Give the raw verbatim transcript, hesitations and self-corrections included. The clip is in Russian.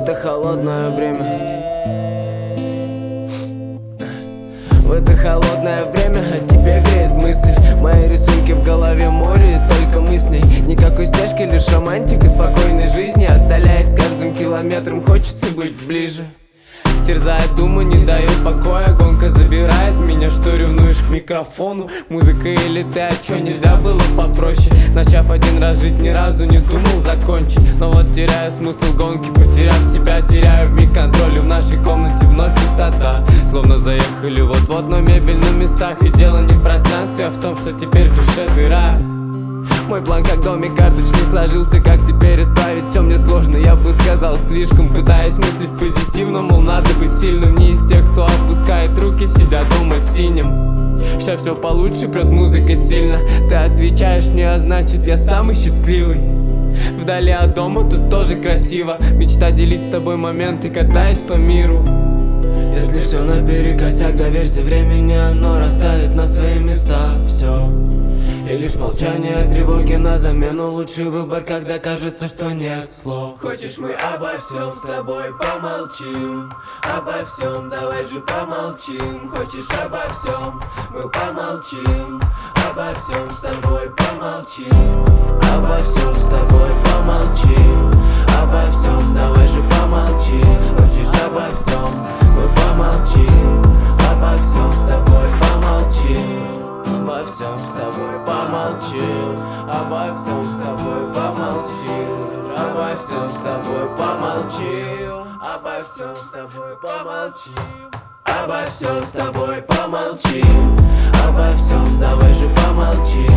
это холодное время, в это холодное время о тебе греет мысль. Мои рисунки в голове море, и только мы с ней. Никакой спешки, лишь романтика спокойной жизни. Отдаляясь с каждым километром, хочется быть ближе. Терзает дума, не дает покоя, гонка забирает меня. Что ревнуешь к микрофону? Музыка или ты, а чё нельзя было попроще? Начав один раз жить, ни разу не думал закончить. Но вот теряю смысл гонки, потеряв тебя, теряю вмиг контроль. В нашей комнате вновь пустота, словно заехали вот-вот, но мебель на местах. И дело не в пространстве, а в том, что теперь в душе дыра. Мой план как домик карточный сложился, как теперь исправить все мне сложно. Я бы сказал слишком, пытаясь мыслить позитивно, мол, надо быть сильным. Не из тех, кто опускает руки, сидя дома синим. Сейчас все получше, прет музыка сильно. Ты отвечаешь мне, а значит я самый счастливый. Вдали от дома тут тоже красиво. Мечта делить с тобой моменты, катаясь по миру. Если все наперекосяк, доверься времени, оно расставит на свои места все. И лишь молчание тревоги на замену. Лучший выбор, когда кажется, что нет слов. Хочешь, мы обо всем с тобой помолчим? Обо всем, давай же помолчим. Хочешь, обо всем мы помолчим? Обо всем с тобой помолчим. Обо всем с тобой помолчим. Обо всем, давай же помолчим. Хочешь, обо всем мы помолчим? Обо всем с тобой помолчим. Обо всем с тобой помолчим. Обо всем с тобой помолчим. Обо всем с тобой помолчим. Обо всем с тобой помолчим. Обо всем с тобой помолчим. Обо всем, давай же помолчим.